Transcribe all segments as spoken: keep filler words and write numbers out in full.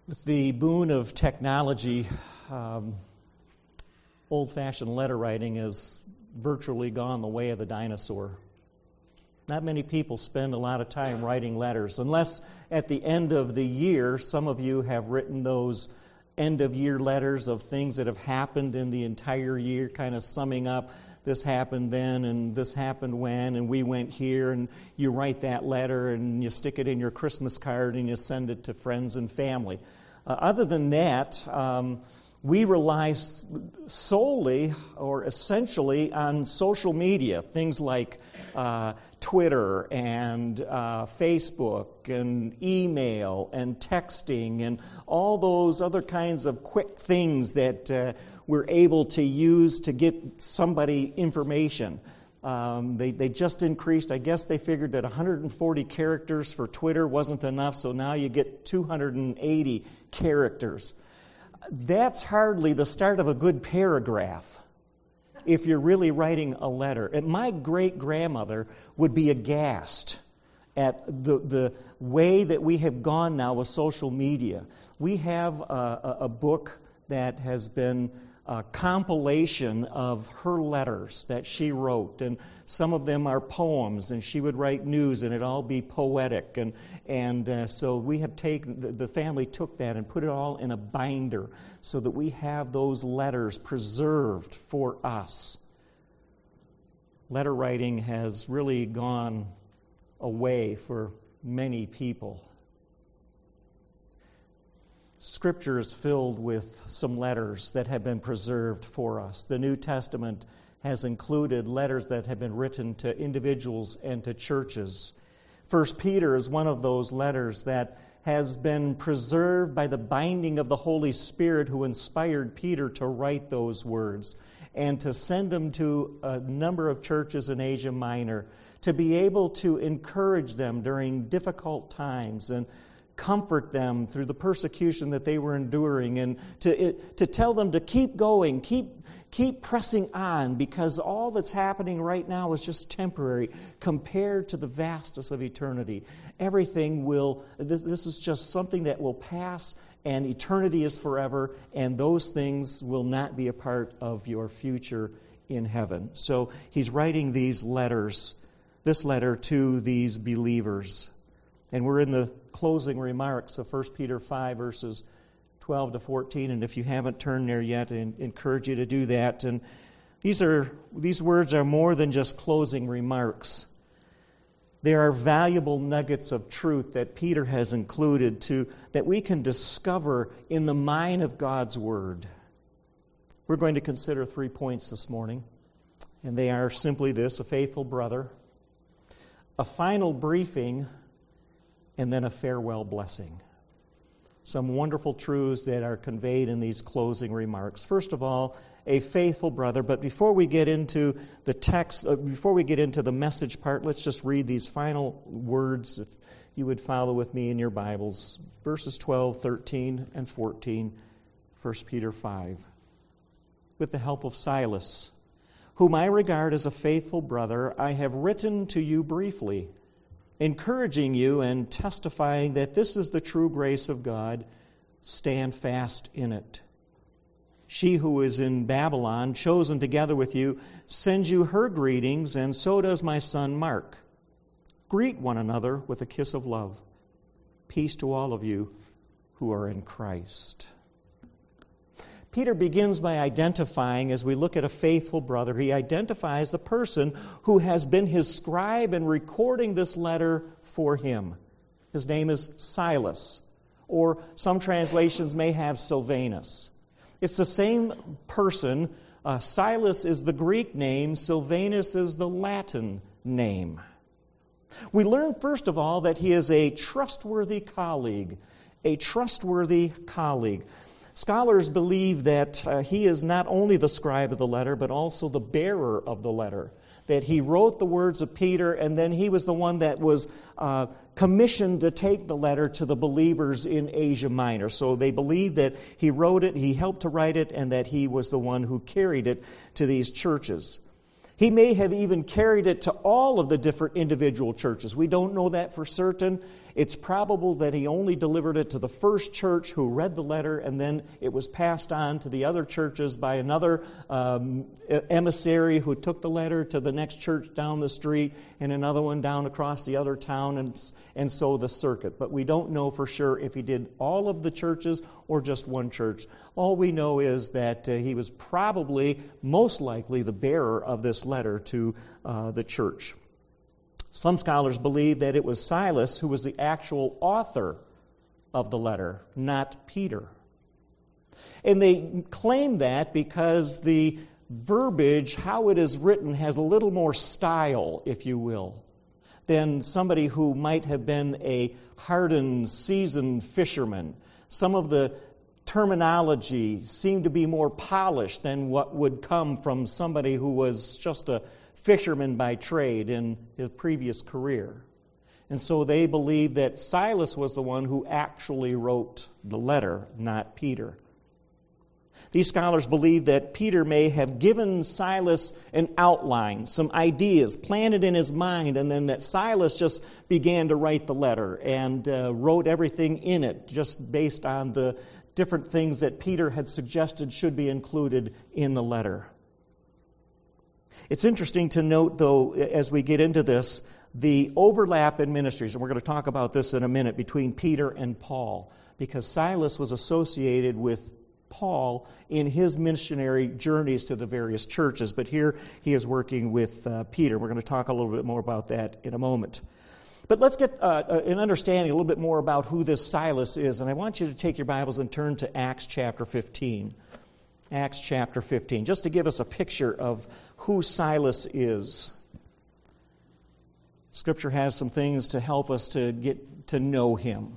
With the boon of technology, um, old-fashioned letter writing has virtually gone the way of the dinosaur. Not many people spend a lot of time writing letters, unless at the end of the year, some of you have written those end-of-year letters of things that have happened in the entire year, kind of summing up, this happened then, and this happened when, and we went here, and you write that letter, and you stick it in your Christmas card, and you send it to friends and family. Uh, other than that, um, we rely solely or essentially on social media, things like uh, Twitter and uh, Facebook and email and texting and all those other kinds of quick things that uh, we're able to use to get somebody information. Um, they, they just increased, I guess they figured that one hundred forty characters for Twitter wasn't enough, so now you get two hundred eighty characters. That's hardly the start of a good paragraph if you're really writing a letter. And my great-grandmother would be aghast at the, the way that we have gone now with social media. We have a, a, a book that has been a compilation of her letters that she wrote, and some of them are poems, and she would write news, and it'd all be poetic, and and uh, so we have taken the, the family took that and put it all in a binder so that we have those letters preserved for us. Letter writing has really gone away for many people. Scripture is filled with some letters that have been preserved for us. The New Testament has included letters that have been written to individuals and to churches. First Peter is one of those letters that has been preserved by the binding of the Holy Spirit, who inspired Peter to write those words and to send them to a number of churches in Asia Minor to be able to encourage them during difficult times and comfort them through the persecution that they were enduring, and to to tell them to keep going, keep keep pressing on, because all that's happening right now is just temporary compared to the vastness of eternity. Everything will, this, this is just something that will pass, and eternity is forever, and those things will not be a part of your future in heaven. So he's writing these letters, this letter to these believers. And we're in the closing remarks of First Peter five, verses twelve to fourteen. And if you haven't turned there yet, I encourage you to do that. And these are these words are more than just closing remarks. They are valuable nuggets of truth that Peter has included to that we can discover in the mind of God's Word. We're going to consider three points this morning, and they are simply this: a faithful brother, a final briefing, and then a farewell blessing. Some wonderful truths that are conveyed in these closing remarks. First of all, a faithful brother. But before we get into the text, uh, before we get into the message part, let's just read these final words, if you would follow with me in your Bibles. Verses twelve, thirteen, and fourteen, First Peter five. With the help of Silas, whom I regard as a faithful brother, I have written to you briefly, encouraging you and testifying that this is the true grace of God. Stand fast in it. She who is in Babylon, chosen together with you, sends you her greetings, and so does my son Mark. Greet one another with a kiss of love. Peace to all of you who are in Christ. Peter begins by identifying, as we look at a faithful brother, he identifies the person who has been his scribe and recording this letter for him. His name is Silas, or some translations may have Silvanus. It's the same person. Uh, Silas is the Greek name, Silvanus is the Latin name. We learn, first of all, that he is a trustworthy colleague, a trustworthy colleague. Scholars believe that uh, he is not only the scribe of the letter, but also the bearer of the letter. That he wrote the words of Peter, and then he was the one that was uh, commissioned to take the letter to the believers in Asia Minor. So they believe that he wrote it, he helped to write it, and that he was the one who carried it to these churches. He may have even carried it to all of the different individual churches. We don't know that for certain. It's probable that he only delivered it to the first church who read the letter, and then it was passed on to the other churches by another um, emissary who took the letter to the next church down the street and another one down across the other town, and, and so the circuit. But we don't know for sure if he did all of the churches or just one church. All we know is that uh, he was probably, most likely, the bearer of this letter to uh, the church. Some scholars believe that it was Silas who was the actual author of the letter, not Peter. And they claim that because the verbiage, how it is written, has a little more style, if you will, than somebody who might have been a hardened, seasoned fisherman. Some of the terminology seemed to be more polished than what would come from somebody who was just a fisherman by trade in his previous career. And so they believe that Silas was the one who actually wrote the letter, not Peter. These scholars believe that Peter may have given Silas an outline, some ideas planted in his mind, and then that Silas just began to write the letter and uh, wrote everything in it just based on the different things that Peter had suggested should be included in the letter. It's interesting to note, though, as we get into this, the overlap in ministries, and we're going to talk about this in a minute, between Peter and Paul, because Silas was associated with Paul in his missionary journeys to the various churches, but here he is working with uh, Peter. We're going to talk a little bit more about that in a moment. But let's get uh, an understanding a little bit more about who this Silas is, and I want you to take your Bibles and turn to Acts chapter fifteen. Acts chapter fifteen, just to give us a picture of who Silas is. Scripture has some things to help us to get to know him.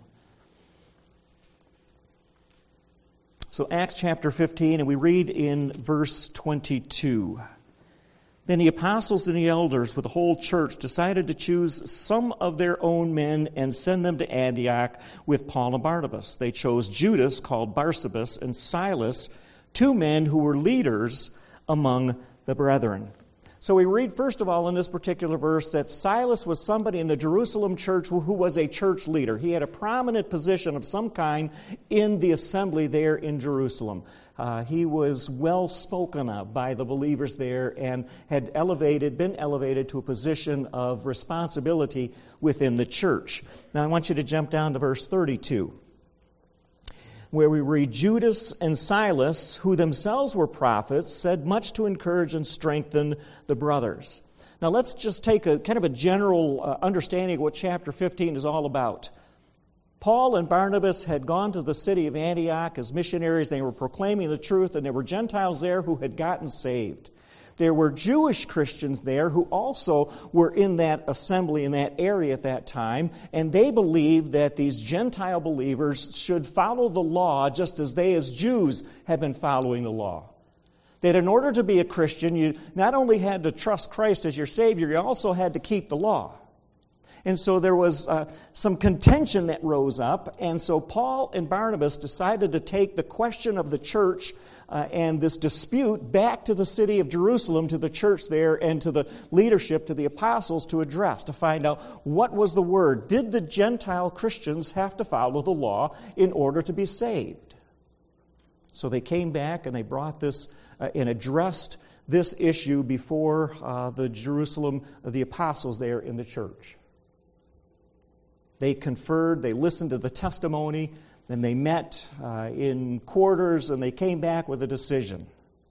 So Acts chapter fifteen, and we read in verse twenty-two. Then the apostles and the elders with the whole church decided to choose some of their own men and send them to Antioch with Paul and Barnabas. They chose Judas, called Barsabas, and Silas, two men who were leaders among the brethren. So we read, first of all, in this particular verse, that Silas was somebody in the Jerusalem church who was a church leader. He had a prominent position of some kind in the assembly there in Jerusalem. Uh, he was well spoken of by the believers there and had elevated, been elevated to a position of responsibility within the church. Now I want you to jump down to verse thirty-two. Where we read, Judas and Silas, who themselves were prophets, said much to encourage and strengthen the brothers. Now let's just take a kind of a general uh, understanding of what chapter fifteen is all about. Paul and Barnabas had gone to the city of Antioch as missionaries. They were proclaiming the truth, and there were Gentiles there who had gotten saved. There were Jewish Christians there who also were in that assembly, in that area at that time, and they believed that these Gentile believers should follow the law just as they as Jews had been following the law. That in order to be a Christian, you not only had to trust Christ as your Savior, you also had to keep the law. And so there was uh, some contention that rose up, and so Paul and Barnabas decided to take the question of the church uh, and this dispute back to the city of Jerusalem, to the church there, and to the leadership, to the apostles, to address, to find out what was the word. Did the Gentile Christians have to follow the law in order to be saved? So they came back and they brought this uh, and addressed this issue before uh, the Jerusalem, uh, the apostles there in the church. They conferred, they listened to the testimony, then they met uh, in quarters, and they came back with a decision.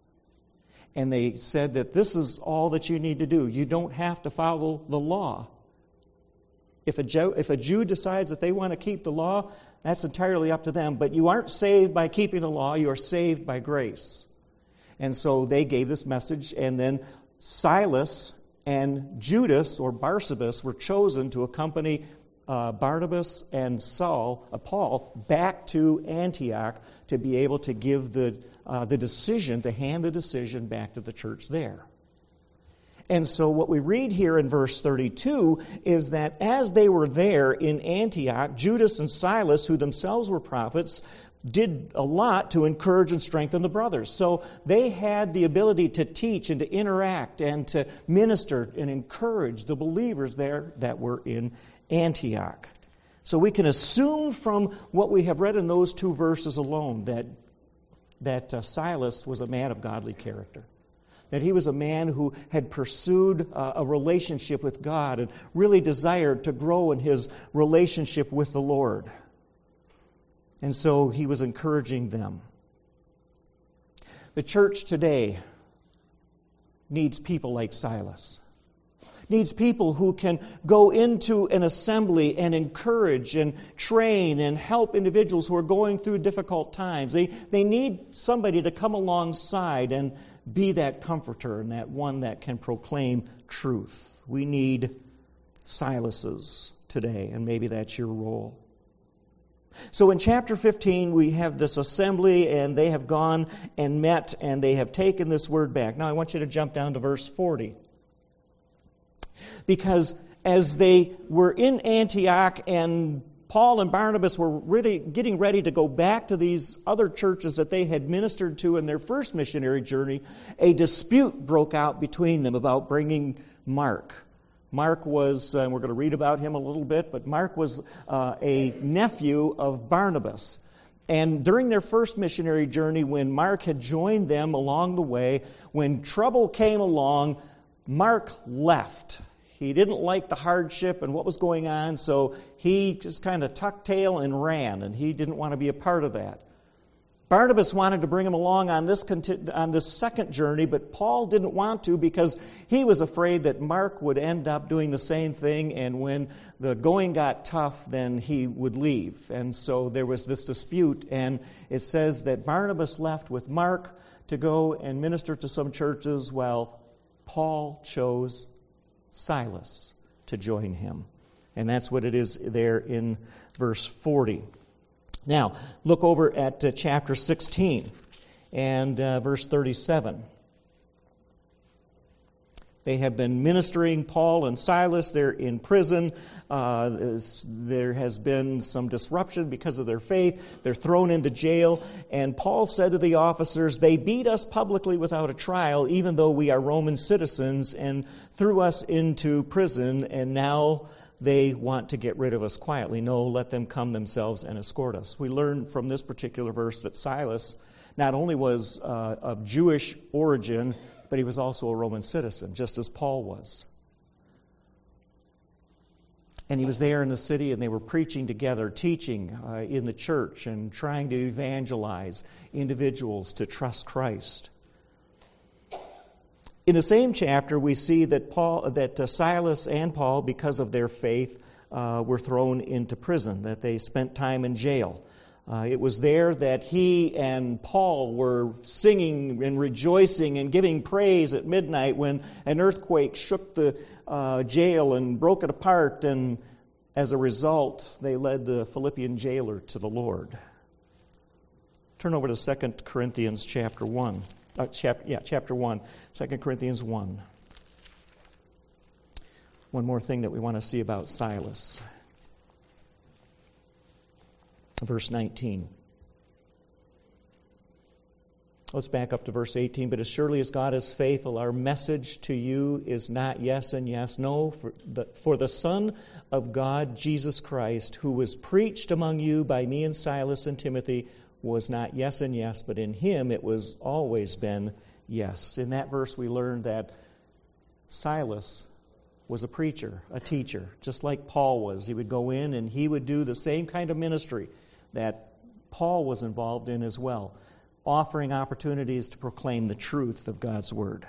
And they said that this is all that you need to do. You don't have to follow the law. If a Jew, if a Jew decides that they want to keep the law, that's entirely up to them. But you aren't saved by keeping the law, you are saved by grace. And so they gave this message, and then Silas and Judas, or Barsabas, were chosen to accompany Uh, Barnabas and Saul, uh, Paul, back to Antioch to be able to give the uh, the decision, to hand the decision back to the church there. And so what we read here in verse thirty-two is that as they were there in Antioch, Judas and Silas, who themselves were prophets, did a lot to encourage and strengthen the brothers. So they had the ability to teach and to interact and to minister and encourage the believers there that were in Antioch. So we can assume from what we have read in those two verses alone that, that uh, Silas was a man of godly character. That he was a man who had pursued uh, a relationship with God and really desired to grow in his relationship with the Lord. And so he was encouraging them. The church today needs people like Silas. Needs people who can go into an assembly and encourage and train and help individuals who are going through difficult times. They, they need somebody to come alongside and be that comforter and that one that can proclaim truth. We need Silases today, and maybe that's your role. So in chapter fifteen, we have this assembly, and they have gone and met, and they have taken this word back. Now I want you to jump down to verse forty. Because as they were in Antioch and Paul and Barnabas were really getting ready to go back to these other churches that they had ministered to in their first missionary journey, a dispute broke out between them about bringing Mark. Mark was, uh, we're going to read about him a little bit, but Mark was uh, a nephew of Barnabas. And during their first missionary journey, when Mark had joined them along the way, when trouble came along, Mark left. He didn't like the hardship and what was going on, so he just kind of tucked tail and ran, and he didn't want to be a part of that. Barnabas wanted to bring him along on this on this second journey, but Paul didn't want to because he was afraid that Mark would end up doing the same thing, and when the going got tough, then he would leave. And so there was this dispute, and it says that Barnabas left with Mark to go and minister to some churches while Paul chose Silas to join him. And that's what it is there in verse forty. Now, look over at uh, chapter sixteen and uh, verse thirty-seven. They have been ministering, Paul and Silas. They're in prison. Uh, there has been some disruption because of their faith. They're thrown into jail. And Paul said to the officers, "They beat us publicly without a trial, even though we are Roman citizens, and threw us into prison, and now they want to get rid of us quietly. No, let them come themselves and escort us." We learn from this particular verse that Silas not only was uh, of Jewish origin, but he was also a Roman citizen, just as Paul was. And he was there in the city, and they were preaching together, teaching uh, in the church, and trying to evangelize individuals to trust Christ. In the same chapter, we see that Paul, that uh, Silas and Paul, because of their faith, uh, were thrown into prison, that they spent time in jail. Uh, it was there that he and Paul were singing and rejoicing and giving praise at midnight when an earthquake shook the uh, jail and broke it apart, and as a result, they led the Philippian jailer to the Lord. Turn over to Second Corinthians chapter one. Uh, chap- yeah, chapter one, Second Corinthians one. One more thing that we want to see about Silas. Verse nineteen. Let's back up to verse eighteen. "But as surely as God is faithful, our message to you is not yes and yes. No, for the, for the Son of God, Jesus Christ, who was preached among you by me and Silas and Timothy, was not yes and yes, but in him it was always been yes." In that verse we learned that Silas was a preacher, a teacher, just like Paul was. He would go in and he would do the same kind of ministry that Paul was involved in as well, offering opportunities to proclaim the truth of God's Word.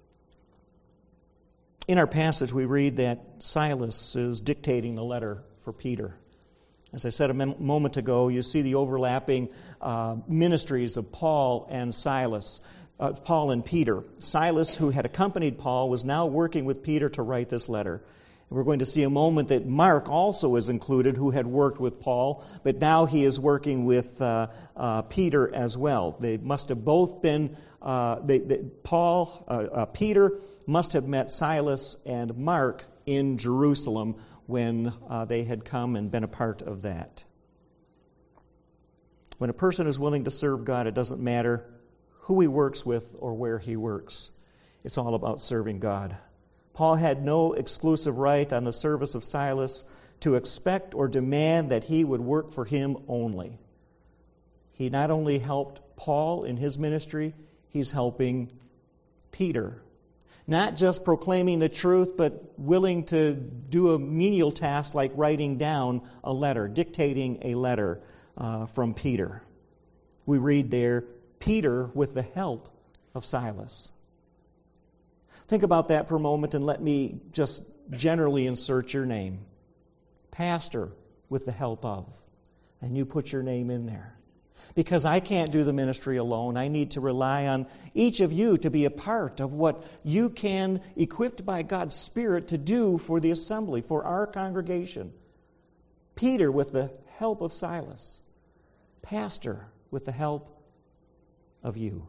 In our passage we read that Silas is dictating the letter for Peter. As I said a moment ago, you see the overlapping uh, ministries of Paul and Silas, uh, Paul and Peter. Silas, who had accompanied Paul, was now working with Peter to write this letter. And we're going to see a moment that Mark also is included, who had worked with Paul, but now he is working with uh, uh, Peter as well. They must have both been, uh, they, they, Paul, uh, uh, Peter must have met Silas and Mark in Jerusalem when uh, they had come and been a part of that. When a person is willing to serve God, it doesn't matter who he works with or where he works. It's all about serving God. Paul had no exclusive right on the service of Silas to expect or demand that he would work for him only. He not only helped Paul in his ministry, he's helping Peter. Not just proclaiming the truth, but willing to do a menial task like writing down a letter, dictating a letter uh, from Peter. We read there, Peter with the help of Silas. Think about that for a moment and let me just generally insert your name. Pastor with the help of. And you put your name in there. Because I can't do the ministry alone. I need to rely on each of you to be a part of what you can, equipped by God's Spirit, to do for the assembly, for our congregation. Peter with the help of Silas. Pastor with the help of you.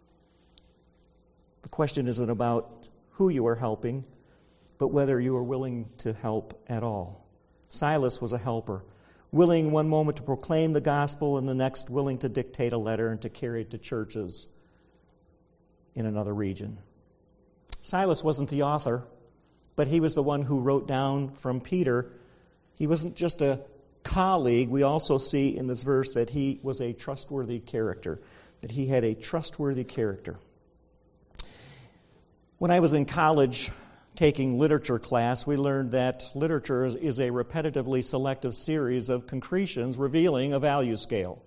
The question isn't about who you are helping, but whether you are willing to help at all. Silas was a helper, willing one moment to proclaim the gospel and the next willing to dictate a letter and to carry it to churches in another region. Silas wasn't the author, but he was the one who wrote down from Peter. He wasn't just a colleague. We also see in this verse that he was a trustworthy character, that he had a trustworthy character. When I was in college taking literature class, we learned that literature is a repetitively selective series of concretions revealing a value scale.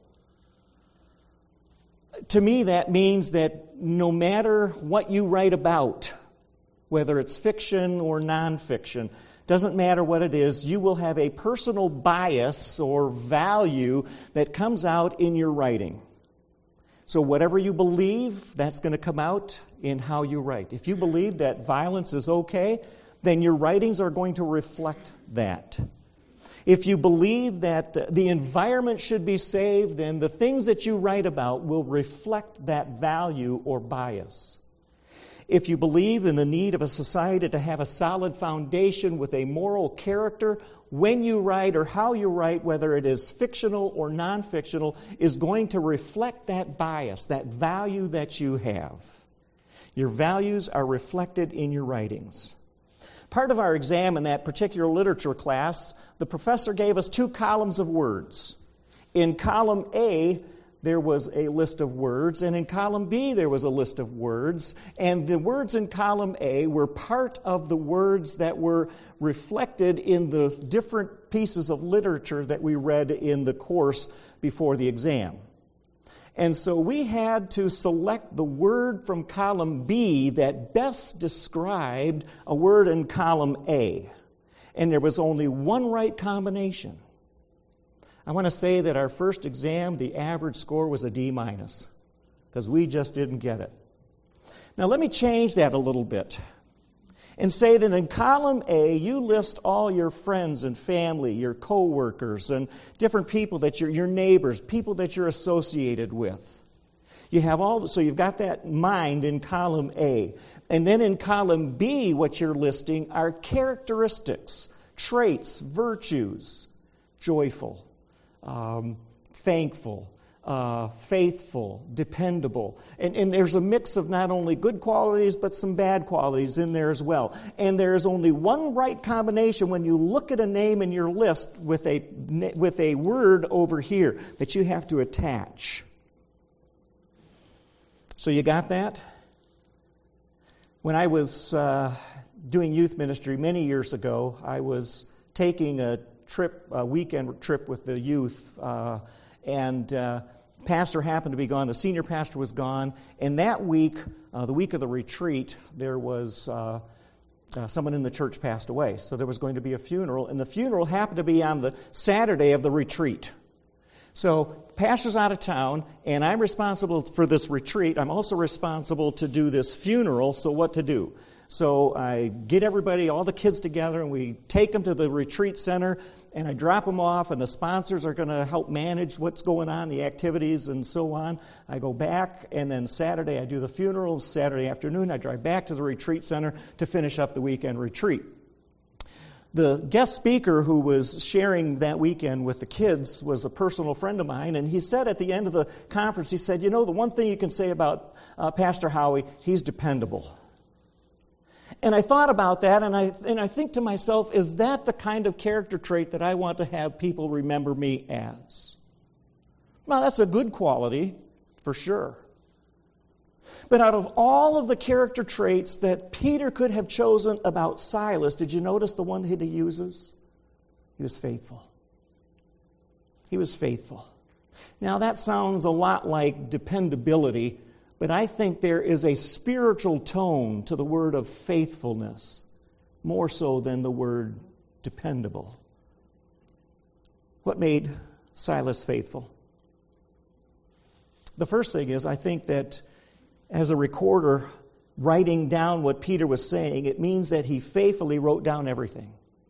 To me, that means that no matter what you write about, whether it's fiction or nonfiction, doesn't matter what it is, you will have a personal bias or value that comes out in your writing. So whatever you believe, that's going to come out in how you write. If you believe that violence is okay, then your writings are going to reflect that. If you believe that the environment should be saved, then the things that you write about will reflect that value or bias. If you believe in the need of a society to have a solid foundation with a moral character, when you write or how you write, whether it is fictional or non-fictional, is going to reflect that bias, that value that you have. Your values are reflected in your writings. Part of our exam in that particular literature class, the professor gave us two columns of words. In column A, there was a list of words, and in column B there was a list of words, and the words in column A were part of the words that were reflected in the different pieces of literature that we read in the course before the exam. And so we had to select the word from column B that best described a word in column A. And there was only one right combination. I want to say that our first exam, the average score was a D minus, because we just didn't get it. Now let me change that a little bit and say that in column A, you list all your friends and family, your co-workers, and different people that you're, your neighbors, people that you're associated with. You have all, so you've got that in mind in column A. And then in column B, what you're listing are characteristics, traits, virtues, joyful, Um, thankful, uh, faithful, dependable. And, and there's a mix of not only good qualities, but some bad qualities in there as well. And there's only one right combination when you look at a name in your list with a, with a word over here that you have to attach. So you got that? When I was uh, doing youth ministry many years ago, I was taking a trip, a weekend trip with the youth, uh, and uh, pastor happened to be gone. The senior pastor was gone, and that week, uh, the week of the retreat, there was uh, uh, someone in the church passed away. So there was going to be a funeral, and the funeral happened to be on the Saturday of the retreat. So pastor's out of town, and I'm responsible for this retreat. I'm also responsible to do this funeral, so what to do? So I get everybody, all the kids together, and we take them to the retreat center, and I drop them off, and the sponsors are going to help manage what's going on, the activities, and so on. I go back, and then Saturday I do the funeral. Saturday afternoon I drive back to the retreat center to finish up the weekend retreat. The guest speaker who was sharing that weekend with the kids was a personal friend of mine, and he said at the end of the conference, he said, you know, the one thing you can say about uh, Pastor Howie, he's dependable. And I thought about that, and I and I think to myself, is that the kind of character trait that I want to have people remember me as? Well, that's a good quality, for sure. But out of all of the character traits that Peter could have chosen about Silas, did you notice the one that he uses? He was faithful. He was faithful. Now, that sounds a lot like dependability, but I think there is a spiritual tone to the word of faithfulness, more so than the word dependable. What made Silas faithful? The first thing is, I think that as a recorder writing down what Peter was saying, it means that he faithfully wrote down everything.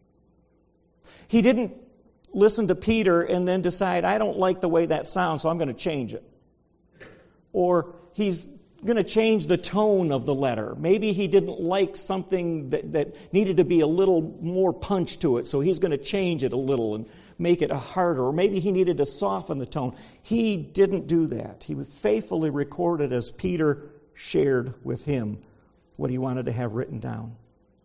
He didn't listen to Peter and then decide, I don't like the way that sounds, so I'm going to change it. Or he's going to change the tone of the letter. Maybe he didn't like something that, that needed to be a little more punch to it, so he's going to change it a little and make it a harder. Or maybe he needed to soften the tone. He didn't do that. He was faithfully recorded as Peter shared with him what he wanted to have written down.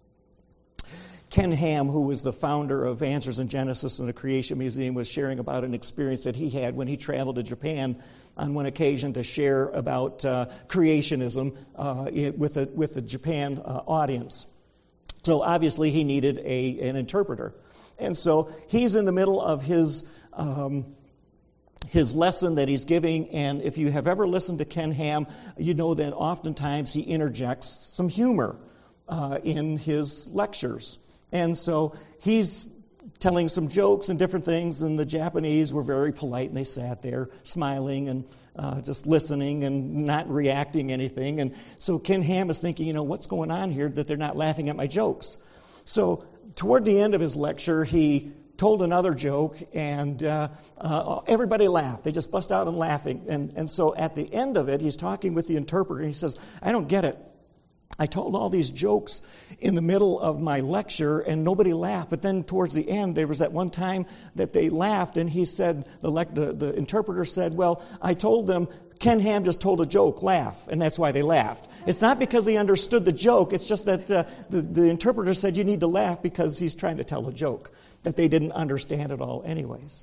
Ken Ham, who was the founder of Answers in Genesis and the Creation Museum, was sharing about an experience that he had when he traveled to Japan on one occasion to share about uh, creationism uh, with a with a Japan uh, audience. So obviously he needed a an interpreter, and so he's in the middle of his um, his lesson that he's giving. And if you have ever listened to Ken Ham, you know that oftentimes he interjects some humor uh, in his lectures. And so he's telling some jokes and different things, and the Japanese were very polite, and they sat there smiling and uh, just listening and not reacting anything. And so Ken Ham is thinking, you know, what's going on here that they're not laughing at my jokes? So toward the end of his lecture, he told another joke, and uh, uh, everybody laughed. They just bust out in laughing. And, and so at the end of it, he's talking with the interpreter, and he says, I don't get it. I told all these jokes in the middle of my lecture, and nobody laughed. But then towards the end, there was that one time that they laughed, and he said, the, le- the, the interpreter said, well, I told them, Ken Ham just told a joke, laugh, and that's why they laughed. It's not because they understood the joke, it's just that uh, the, the interpreter said you need to laugh because he's trying to tell a joke that they didn't understand at all anyways.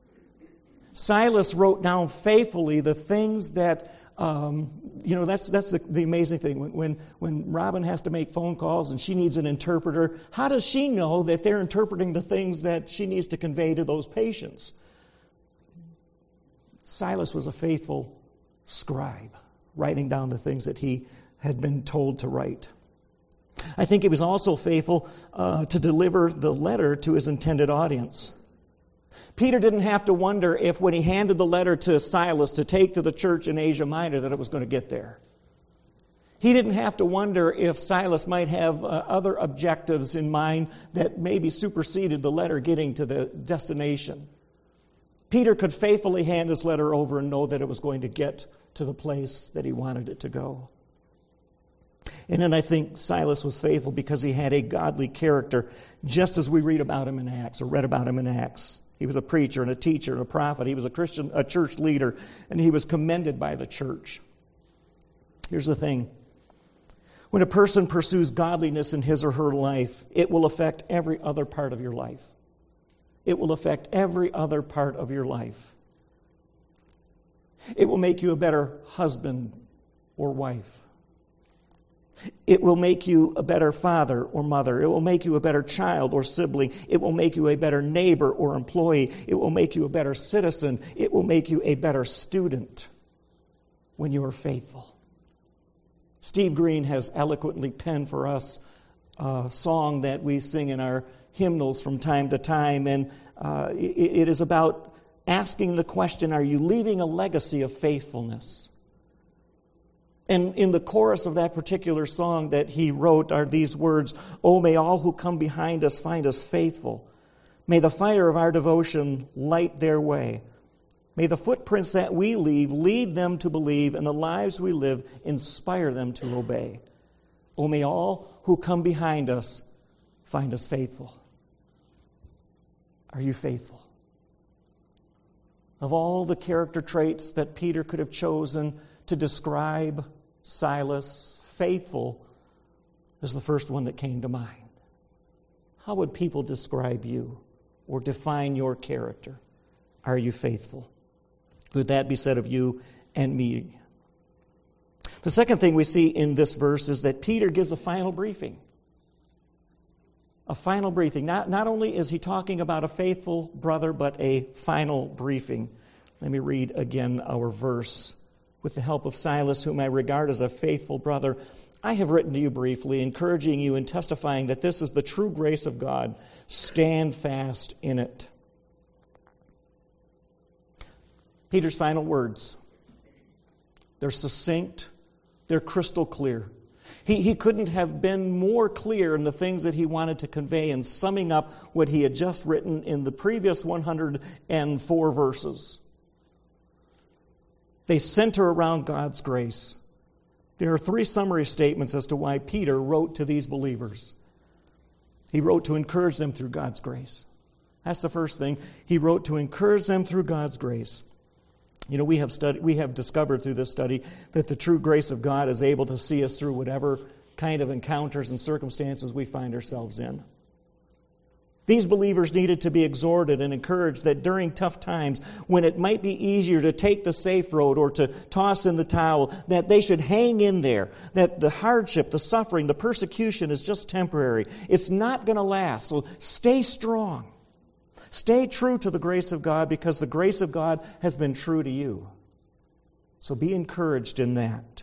Silas wrote down faithfully the things that Um, you know, that's that's the, the amazing thing. When, when when Robin has to make phone calls and she needs an interpreter, how does she know that they're interpreting the things that she needs to convey to those patients? Silas was a faithful scribe, writing down the things that he had been told to write. I think he was also faithful uh, to deliver the letter to his intended audience. Peter didn't have to wonder if when he handed the letter to Silas to take to the church in Asia Minor that it was going to get there. He didn't have to wonder if Silas might have uh, other objectives in mind that maybe superseded the letter getting to the destination. Peter could faithfully hand this letter over and know that it was going to get to the place that he wanted it to go. And then I think Silas was faithful because he had a godly character, just as we read about him in Acts, or read about him in Acts. He was a preacher and a teacher and a prophet. He was a Christian, a church leader, and he was commended by the church. Here's the thing. When a person pursues godliness in his or her life, it will affect every other part of your life. It will affect every other part of your life. It will make you a better husband or wife. It will make you a better father or mother. It will make you a better child or sibling. It will make you a better neighbor or employee. It will make you a better citizen. It will make you a better student when you are faithful. Steve Green has eloquently penned for us a song that we sing in our hymnals from time to time, and uh, it, it is about asking the question, are you leaving a legacy of faithfulness? And in the chorus of that particular song that he wrote are these words, oh, may all who come behind us find us faithful. May the fire of our devotion light their way. May the footprints that we leave lead them to believe, and the lives we live inspire them to obey. Oh, may all who come behind us find us faithful. Are you faithful? Of all the character traits that Peter could have chosen to describe Silas, faithful is the first one that came to mind. How would people describe you or define your character? Are you faithful? Could that be said of you and me? The second thing we see in this verse is that Peter gives a final briefing. A final briefing. Not, not only is he talking about a faithful brother, but a final briefing. Let me read again our verse. With the help of Silas, whom I regard as a faithful brother, I have written to you briefly, encouraging you and testifying that this is the true grace of God. Stand fast in it. Peter's final words. They're succinct. They're crystal clear. He, he couldn't have been more clear in the things that he wanted to convey in summing up what he had just written in the previous one hundred four verses. They center around God's grace. There are three summary statements as to why Peter wrote to these believers. He wrote to encourage them through God's grace. That's the first thing. He wrote to encourage them through God's grace. You know, we have studied, we have discovered through this study that the true grace of God is able to see us through whatever kind of encounters and circumstances we find ourselves in. These believers needed to be exhorted and encouraged that during tough times, when it might be easier to take the safe road or to toss in the towel, that they should hang in there, that the hardship, the suffering, the persecution is just temporary. It's not going to last, so stay strong. Stay true to the grace of God because the grace of God has been true to you. So be encouraged in that.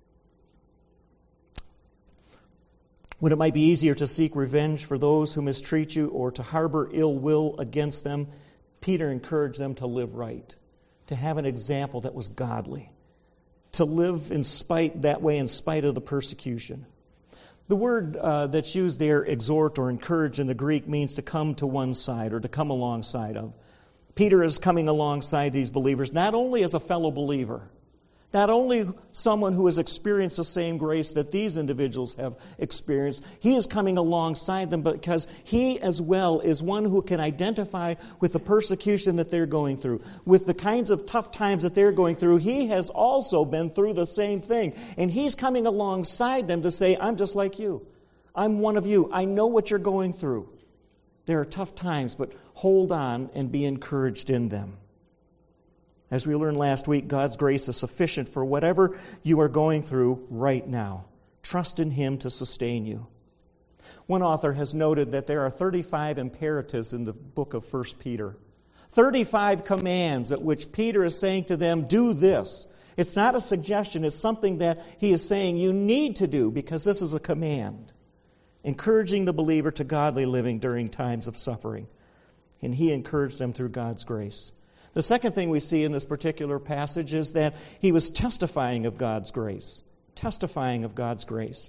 When it might be easier to seek revenge for those who mistreat you or to harbor ill will against them, Peter encouraged them to live right, to have an example that was godly, to live in spite that way in spite of the persecution. The word uh, that's used there, exhort or encourage in the Greek, means to come to one side or to come alongside of. Peter is coming alongside these believers not only as a fellow believer, not only someone who has experienced the same grace that these individuals have experienced, he is coming alongside them because he as well is one who can identify with the persecution that they're going through, with the kinds of tough times that they're going through. He has also been through the same thing. And he's coming alongside them to say, I'm just like you. I'm one of you. I know what you're going through. There are tough times, but hold on and be encouraged in them. As we learned last week, God's grace is sufficient for whatever you are going through right now. Trust in Him to sustain you. One author has noted that there are thirty-five imperatives in the book of First Peter. thirty-five commands at which Peter is saying to them, do this. It's not a suggestion, it's something that he is saying you need to do because this is a command. Encouraging the believer to godly living during times of suffering. And he encouraged them through God's grace. The second thing we see in this particular passage is that he was testifying of God's grace. Testifying of God's grace.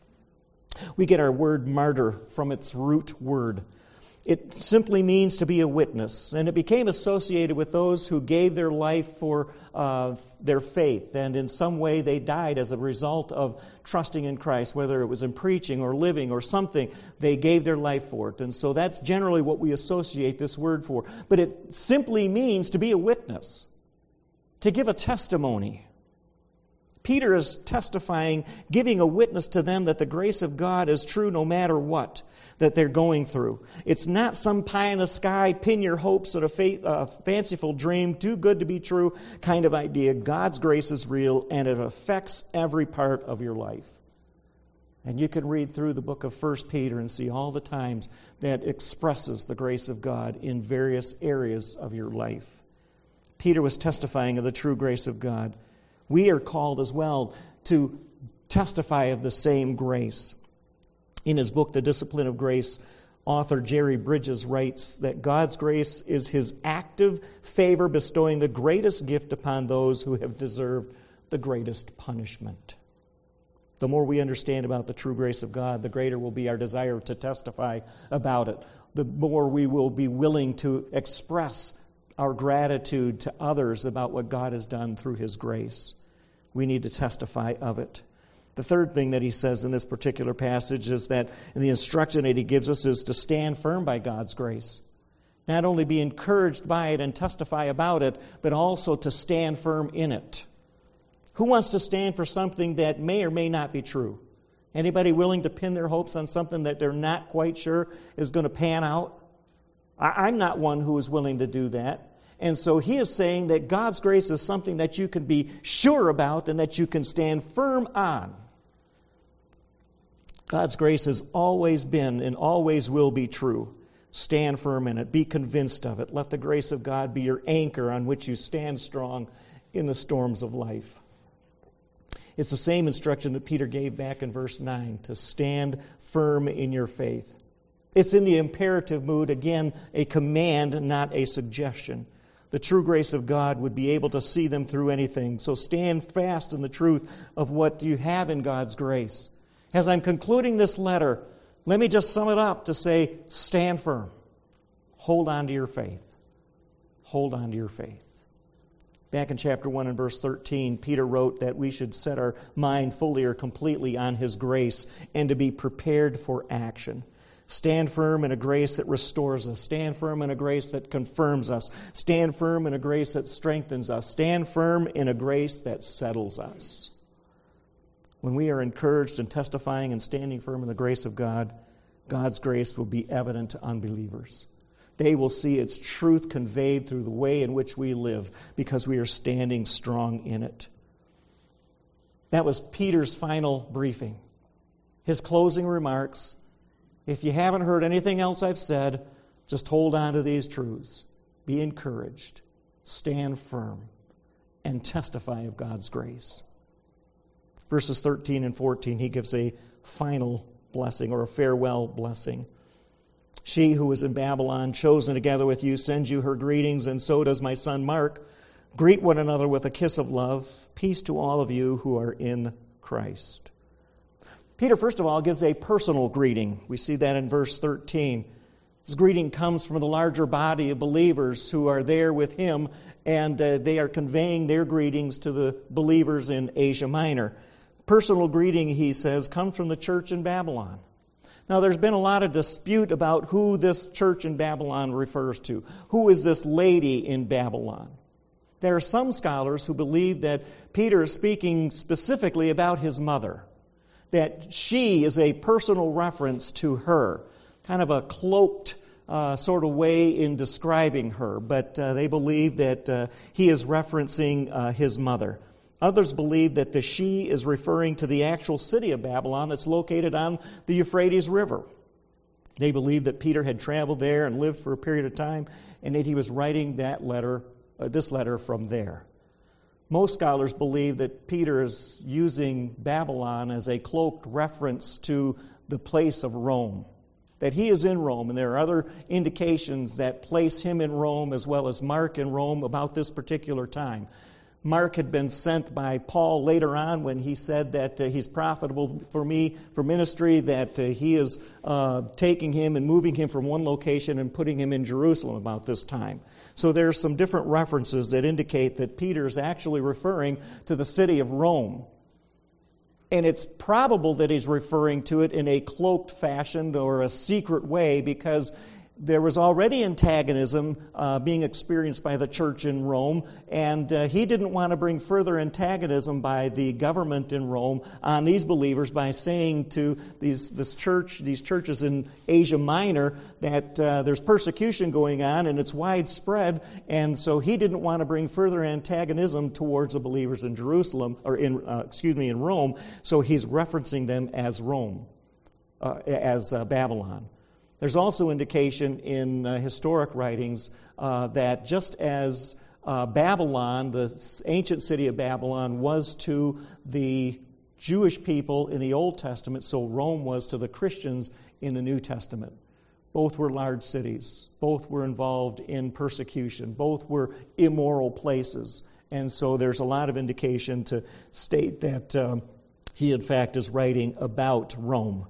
We get our word martyr from its root word. It simply means to be a witness, and it became associated with those who gave their life for uh, their faith, and in some way they died as a result of trusting in Christ, whether it was in preaching or living or something, they gave their life for it. And so that's generally what we associate this word for. But it simply means to be a witness, to give a testimony. Peter is testifying, giving a witness to them that the grace of God is true no matter what that they're going through. It's not some pie in the sky, pin your hopes on a faith, uh, fanciful dream, too good to be true kind of idea. God's grace is real and it affects every part of your life. And you can read through the book of First Peter and see all the times that expresses the grace of God in various areas of your life. Peter was testifying of the true grace of God. We are called as well to testify of the same grace. In his book, The Discipline of Grace, author Jerry Bridges writes that God's grace is His active favor bestowing the greatest gift upon those who have deserved the greatest punishment. The more we understand about the true grace of God, the greater will be our desire to testify about it. The more we will be willing to express our gratitude to others about what God has done through His grace. We need to testify of it. The third thing that he says in this particular passage is that the instruction that he gives us is to stand firm by God's grace. Not only be encouraged by it and testify about it, but also to stand firm in it. Who wants to stand for something that may or may not be true? Anybody willing to pin their hopes on something that they're not quite sure is going to pan out? I, I'm not one who is willing to do that. And so he is saying that God's grace is something that you can be sure about and that you can stand firm on. God's grace has always been and always will be true. Stand firm in it. Be convinced of it. Let the grace of God be your anchor on which you stand strong in the storms of life. It's the same instruction that Peter gave back in verse nine, to stand firm in your faith. It's in the imperative mood, again, a command, not a suggestion. The true grace of God would be able to see them through anything. So stand fast in the truth of what you have in God's grace. As I'm concluding this letter, let me just sum it up to say, stand firm. Hold on to your faith. Hold on to your faith. Back in chapter one and verse thirteen, Peter wrote that we should set our mind fully or completely on His grace and to be prepared for action. Stand firm in a grace that restores us. Stand firm in a grace that confirms us. Stand firm in a grace that strengthens us. Stand firm in a grace that settles us. When we are encouraged and testifying and standing firm in the grace of God, God's grace will be evident to unbelievers. They will see its truth conveyed through the way in which we live because we are standing strong in it. That was Peter's final briefing. His closing remarks. If you haven't heard anything else I've said, just hold on to these truths. Be encouraged, stand firm, and testify of God's grace. Verses thirteen and fourteen, he gives a final blessing or a farewell blessing. She who is in Babylon, chosen together with you, sends you her greetings, and so does my son Mark. Greet one another with a kiss of love. Peace to all of you who are in Christ. Peter, first of all, gives a personal greeting. We see that in verse thirteen. His greeting comes from the larger body of believers who are there with him, and uh, they are conveying their greetings to the believers in Asia Minor. Personal greeting, he says, comes from the church in Babylon. Now, there's been a lot of dispute about who this church in Babylon refers to. Who is this lady in Babylon? There are some scholars who believe that Peter is speaking specifically about his mother, that she is a personal reference to her, kind of a cloaked uh, sort of way in describing her, but uh, they believe that uh, he is referencing uh, his mother. Others believe that the she is referring to the actual city of Babylon that's located on the Euphrates River. They believe that Peter had traveled there and lived for a period of time, and that he was writing that letter, uh, this letter from there. Most scholars believe that Peter is using Babylon as a cloaked reference to the place of Rome, that he is in Rome, and there are other indications that place him in Rome as well as Mark in Rome about this particular time. Mark had been sent by Paul later on when he said that uh, he's profitable for me for ministry, that uh, he is uh, taking him and moving him from one location and putting him in Jerusalem about this time. So there are some different references that indicate that Peter is actually referring to the city of Rome. And it's probable that he's referring to it in a cloaked fashion or a secret way because there was already antagonism uh, being experienced by the church in Rome, and uh, he didn't want to bring further antagonism by the government in Rome on these believers by saying to these this church, these churches in Asia Minor, that uh, there's persecution going on and it's widespread, and so he didn't want to bring further antagonism towards the believers in Jerusalem or in uh, excuse me in Rome. So he's referencing them as Rome, uh, as uh, Babylon. There's also indication in uh, historic writings uh, that just as uh, Babylon, the ancient city of Babylon, was to the Jewish people in the Old Testament, so Rome was to the Christians in the New Testament. Both were large cities. Both were involved in persecution. Both were immoral places. And so there's a lot of indication to state that um, he, in fact, is writing about Rome.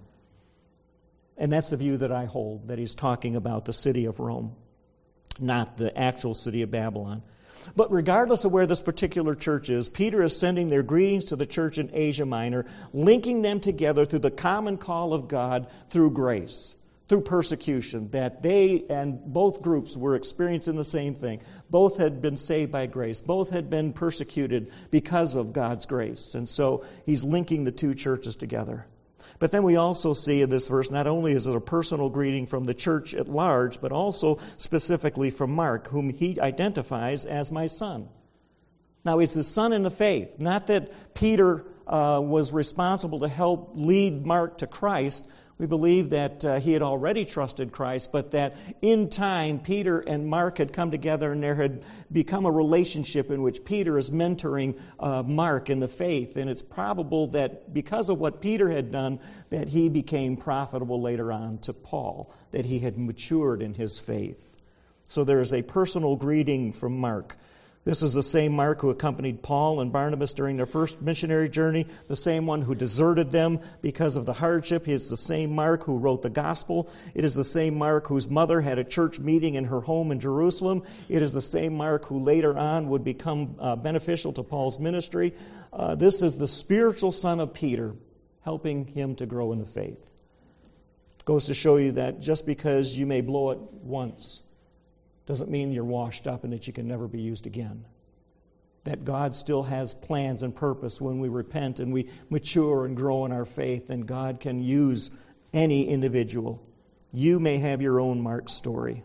And that's the view that I hold, that he's talking about the city of Rome, not the actual city of Babylon. But regardless of where this particular church is, Peter is sending their greetings to the church in Asia Minor, linking them together through the common call of God through grace, through persecution, that they and both groups were experiencing the same thing. Both had been saved by grace. Both had been persecuted because of God's grace. And so he's linking the two churches together. But then we also see in this verse, not only is it a personal greeting from the church at large, but also specifically from Mark, whom he identifies as my son. Now, he's the son in the faith. Not that Peter uh, was responsible to help lead Mark to Christ. We believe that uh, he had already trusted Christ, but that in time, Peter and Mark had come together and there had become a relationship in which Peter is mentoring uh, Mark in the faith. And it's probable that because of what Peter had done, that he became profitable later on to Paul, that he had matured in his faith. So there is a personal greeting from Mark. This is the same Mark who accompanied Paul and Barnabas during their first missionary journey, the same one who deserted them because of the hardship. He is the same Mark who wrote the gospel. It is the same Mark whose mother had a church meeting in her home in Jerusalem. It is the same Mark who later on would become uh, beneficial to Paul's ministry. Uh, this is the spiritual son of Peter, helping him to grow in the faith. It goes to show you that just because you may blow it once doesn't mean you're washed up and that you can never be used again. That God still has plans and purpose when we repent and we mature and grow in our faith, and God can use any individual. You may have your own Mark story.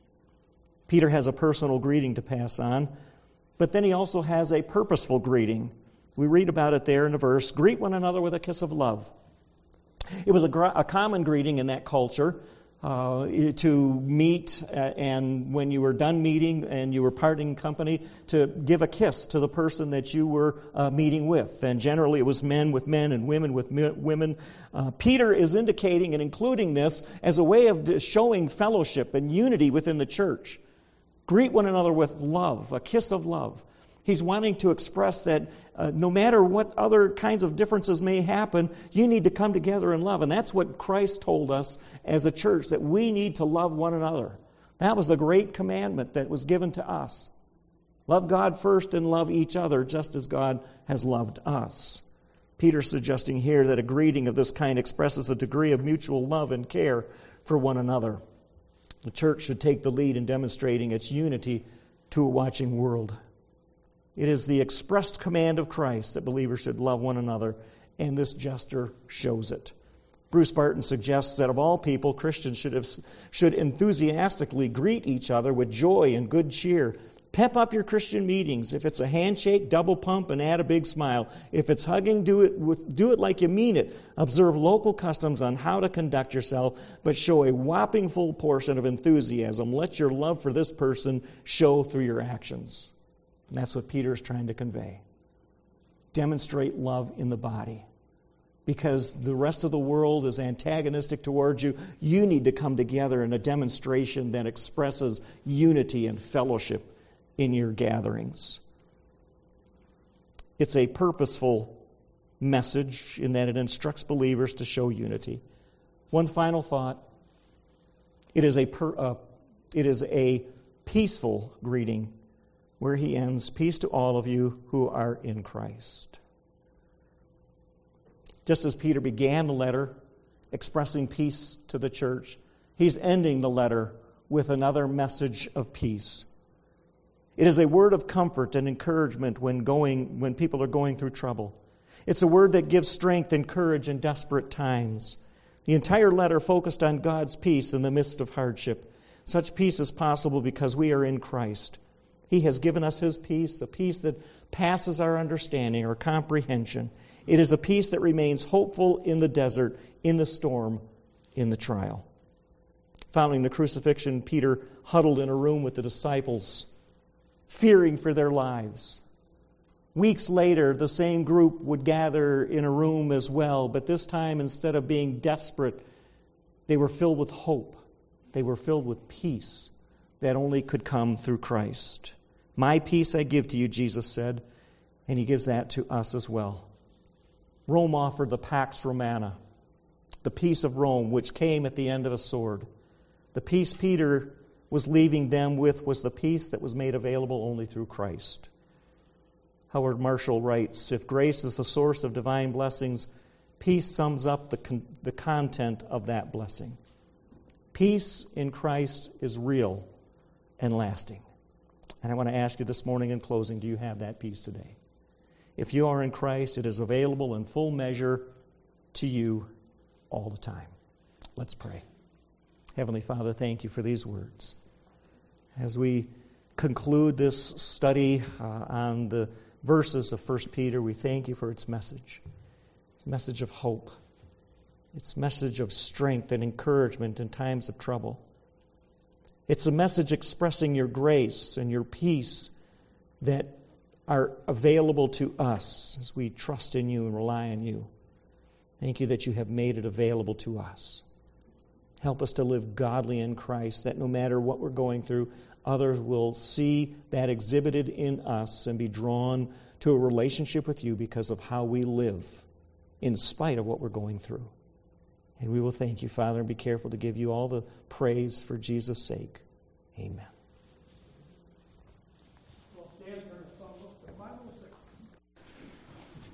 Peter has a personal greeting to pass on, but then he also has a purposeful greeting. We read about it there in the verse, greet one another with a kiss of love. It was a, gr- a common greeting in that culture. Uh, to meet uh, and when you were done meeting and you were parting company, to give a kiss to the person that you were uh, meeting with. And generally it was men with men and women with me- women. Uh, Peter is indicating and including this as a way of showing fellowship and unity within the church. Greet one another with love, a kiss of love. He's wanting to express that uh, no matter what other kinds of differences may happen, you need to come together in love. And that's what Christ told us as a church, that we need to love one another. That was the great commandment that was given to us. Love God first and love each other just as God has loved us. Peter's suggesting here that a greeting of this kind expresses a degree of mutual love and care for one another. The church should take the lead in demonstrating its unity to a watching world. It is the expressed command of Christ that believers should love one another, and this gesture shows it. Bruce Barton suggests that of all people, Christians should have, should enthusiastically greet each other with joy and good cheer. Pep up your Christian meetings. If it's a handshake, double pump and add a big smile. If it's hugging, do it with, do it like you mean it. Observe local customs on how to conduct yourself, but show a whopping full portion of enthusiasm. Let your love for this person show through your actions. And that's what Peter is trying to convey. Demonstrate love in the body. Because the rest of the world is antagonistic towards you, you need to come together in a demonstration that expresses unity and fellowship in your gatherings. It's a purposeful message in that it instructs believers to show unity. One final thought. It is a per, uh, it is a peaceful greeting, where he ends, peace to all of you who are in Christ. Just as Peter began the letter expressing peace to the church, he's ending the letter with another message of peace. It is a word of comfort and encouragement when going when people are going through trouble. It's a word that gives strength and courage in desperate times. The entire letter focused on God's peace in the midst of hardship. Such peace is possible because we are in Christ. He has given us His peace, a peace that passes our understanding or comprehension. It is a peace that remains hopeful in the desert, in the storm, in the trial. Following the crucifixion, Peter huddled in a room with the disciples, fearing for their lives. Weeks later, the same group would gather in a room as well, but this time, instead of being desperate, they were filled with hope. They were filled with peace that only could come through Christ. My peace I give to you, Jesus said, and He gives that to us as well. Rome offered the Pax Romana, the peace of Rome, which came at the end of a sword. The peace Peter was leaving them with was the peace that was made available only through Christ. Howard Marshall writes, if grace is the source of divine blessings, peace sums up the, con- the content of that blessing. Peace in Christ is real and lasting. And I want to ask you this morning in closing, do you have that peace today? If you are in Christ, it is available in full measure to you all the time. Let's pray. Heavenly Father, thank you for these words. As we conclude this study uh, on the verses of First Peter, we thank you for its message. It's a message of hope. It's a message of strength and encouragement in times of trouble. It's a message expressing your grace and your peace that are available to us as we trust in you and rely on you. Thank you that you have made it available to us. Help us to live godly in Christ, that no matter what we're going through, others will see that exhibited in us and be drawn to a relationship with you because of how we live in spite of what we're going through. And we will thank you, Father, and be careful to give you all the praise for Jesus' sake. Amen.